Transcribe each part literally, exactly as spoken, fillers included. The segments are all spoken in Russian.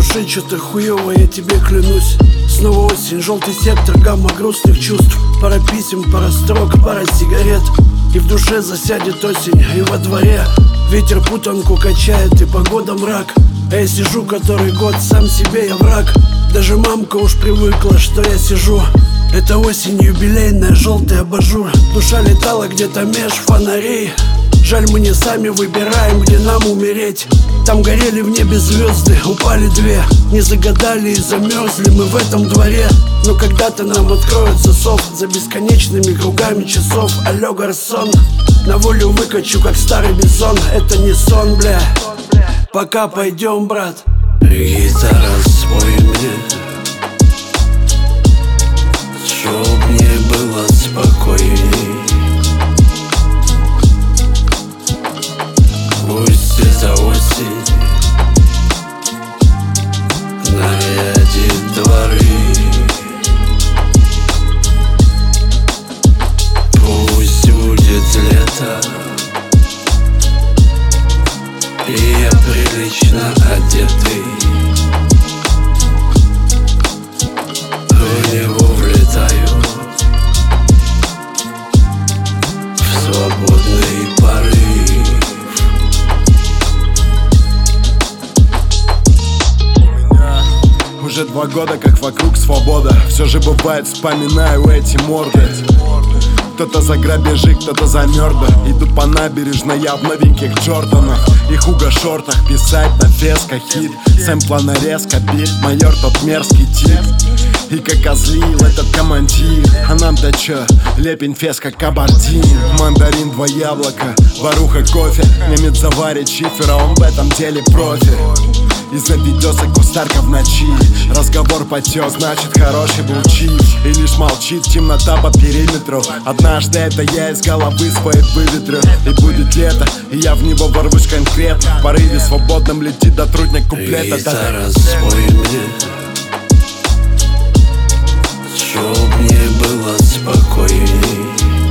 душе что-то хуёво, я тебе клянусь. Снова осень, желтый сектор, гамма грустных чувств. Пара писем, пара строк, пара сигарет. И в душе засядет осень, и во дворе ветер путанку качает, и погода мрак. А я сижу который год, сам себе я враг. Даже мамка уж привыкла, что я сижу. Это осень юбилейная, желтый абажур. Душа летала где-то меж фонарей. Жаль, мы не сами выбираем, где нам умереть. Там горели в небе звезды, упали две. Не загадали и замерзли мы в этом дворе. Но когда-то нам откроют засов за бесконечными кругами часов. Алло, гарсон, на волю выкачу, как старый бизон. Это не сон, бля. Пока пойдем, брат. Гитара, спой мне, чтоб мне было спокойней. Пусть эта осень нарядит дворы. Пусть будет лето, и я прилично одетый в него влетаю в свободный порыв. Уже два года, как вокруг свобода. Все же бывает, вспоминаю эти морды. Кто-то за грабежи, кто-то за мёрдер. Иду по набережной, я в новеньких Джорданах и хуга-шортах. Писать на фесках хит, сэмпла нарезка, бит. Майор тот мерзкий тип, и как озлил этот командир. А нам-то чё, лепень феска кабардин. Мандарин, два яблока, варуха кофе. Немец заварит шифер, а он в этом деле профи. И заведется кустарка в ночи. Разговор потек, значит хороший был чиф. И лишь молчит темнота по периметру. Однажды это я из головы своей выветрю. И будет лето, и я в него ворвусь конкретно. В порыве свободном летит до трудня куплета. Гитара, спой мне, чтоб мне было спокойней.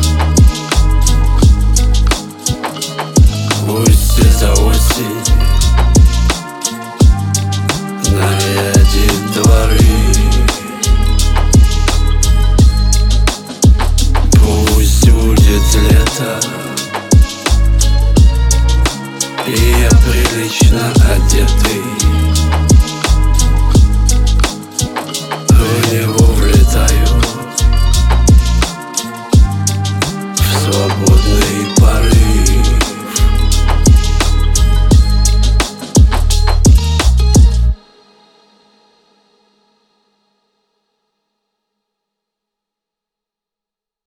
Пусть эта осень нарядит дворы. Пусть будет лето, и я прилично одетый в него влетаю в свободный порыв.